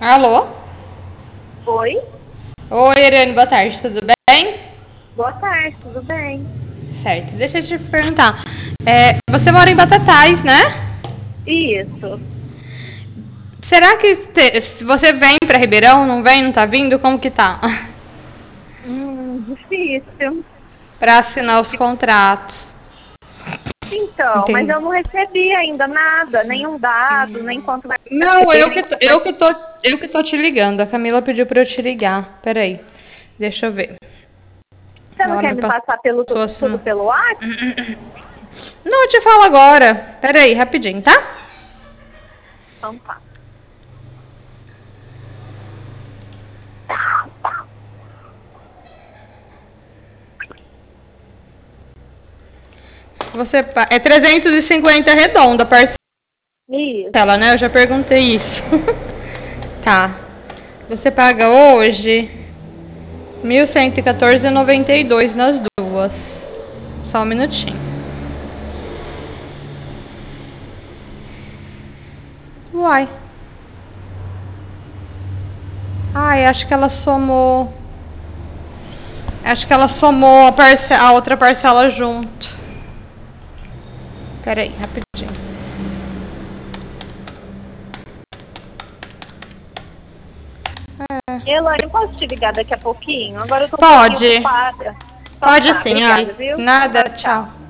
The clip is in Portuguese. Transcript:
Alô? Oi? Oi, Irene, boa tarde, tudo bem? Boa tarde, tudo bem? Certo, deixa eu te perguntar. Você mora em Batatais, né? Isso. Será que se você vem pra Ribeirão, não vem, não tá vindo? Como que tá? Difícil. Pra assinar os contratos. Então, mas Entendi. eu não recebi ainda nada, nenhum dado, nem quanto vai Não, ser, nem como vai ser. eu que tô te ligando. A Camila pediu pra eu te ligar. Peraí, deixa eu ver. Você não Ela quer me me passar pelo, passou tudo assim. pelo WhatsApp? Não, eu te falo agora. Peraí, rapidinho, tá? Então tá. É 350 arredonda a Isso. parcela, né? Eu já perguntei isso. Tá. Você paga hoje 1.114,92 nas duas. Só um minutinho. Uai. Ai, acho que ela somou. Acho que ela somou a outra parcela junto. Pera aí, rapidinho. Elaine, posso te ligar daqui a pouquinho? Agora eu tô um pouquinho Pode. ocupada. Então Pode tá, sim, ai. obrigada, viu? Nada, Tchau, tchau. tchau.